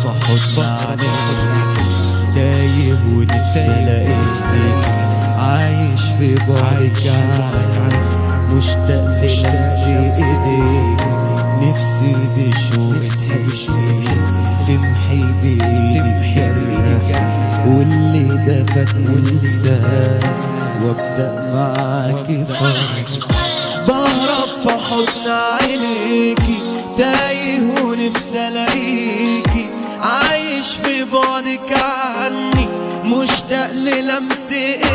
في حضن عينيك، تايه ونفسي الاقيك، عايش في بعدك عنك، مشتاق للمس ايديك، نفسي بشوق تحسيك، تمحي بايدك جرح واللي ده فاتني انساه، وابدأ معاكي فرح. بهرب في حضن عينيكي، تايه ونفسي الاقيكي، عايش في بعدك عني، مشتاق للمس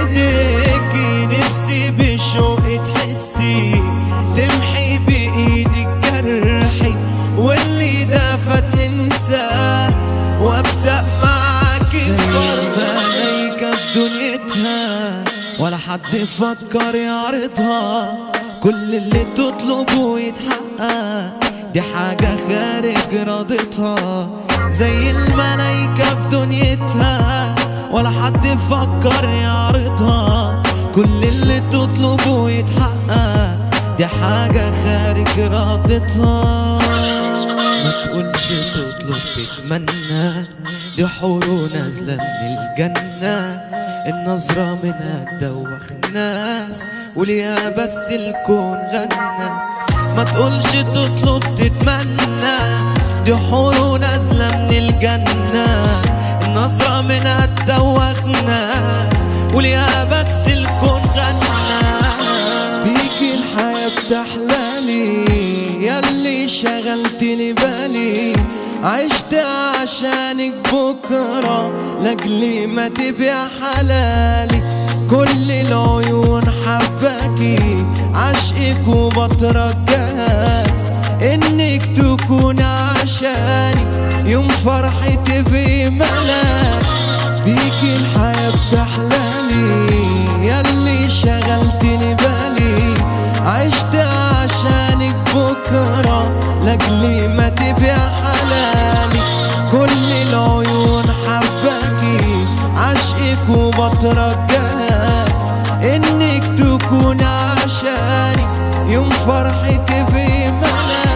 ايديكي، نفسي بشوق تحسي، تمحي بايدك جرحي واللي ده فاتني انساه، وابدأ معاكي فرح. ملايكة في دنيتها ولا حد يفكر يعرضها، كل اللي تطلبه يتحقق، دي حاجة خارج رضتها، زي الملايكة في دنيتها ولا حد يفكر يعرضها، كل اللي تطلبه يتحقق، دي حاجة خارج رضتها. ما تقولش تطلب تتمنى، دي حور نازلة من الجنة، النظرة منها تدوخ ناس وليها بس الكون غنى. ما تقولش تطلب تتمنى، دي حور نازلة من الجنة، النظرة منها تدوخ ناس وليها بس الكون غنى. بيكي الحياة بتحلالي، ياللي شغلتلي بالي، عشت عشانك بكرة لاجلي ما تبيع حلالي، كل العيون حباكي، عشقك وبترجاك، انك تكون عشاني يوم فرحي تبقي ملاك. بيكي الحياة بتحلالي، ياللي شغلتلي بالي، عشت عشانك بكرة لاجلي ما تبيع حلالي، كل العيون حباكي، عشقك وبترجاك، انك تكون عشاني يوم فرحي تبقي ملاك.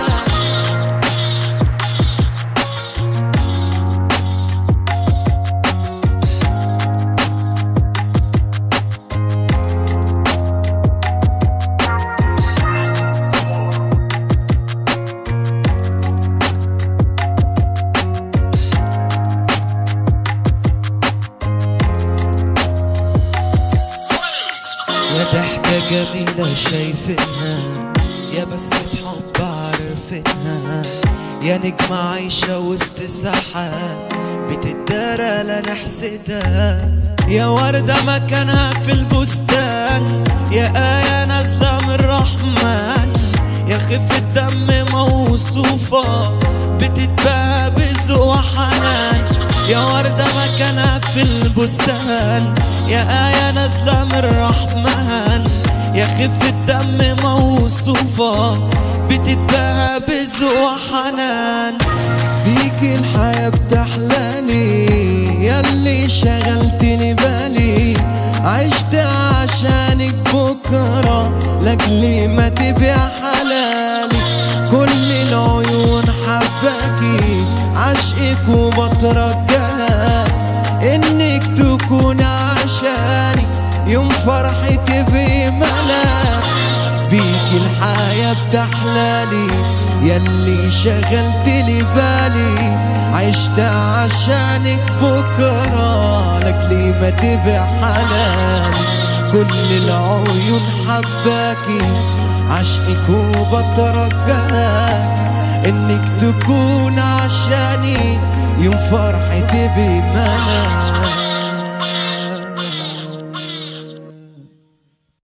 يا ضحكة جميلة شايفينها، يا بسمة حب عارفينها، يا نجمة عايشة وسط سحاب بتدارى لا نحسدها، يا وردة مكانها في البستان، يا آية نازلة من الرحمن، يا خفة دم موصوفة بتتباهى بذوق وحنان، يا وردة مكانها في البستان، يا آية نازلة من الرحمن، يا خفة دم موصوفة بتتباهى بذوق وحنان. بيكي الحياة بتحلالي، ياللي شغلتلي بالي، عشت عشانك بكرة لاجلي ما تبيع حلالي، كل العيون حباكي، عشقك وبترجاك، انك تكون عشاني يوم فرحي تبقي ملاك. بيكي الحياة بتحلالي، ياللي شغلتلي بالي، عشت عشانك بكرة لاجلي ما تبيع حلالي، كل العيون حباكي، عشقك وبترجاك، انك تكون عشاني يوم فرحي تبقي ملاك.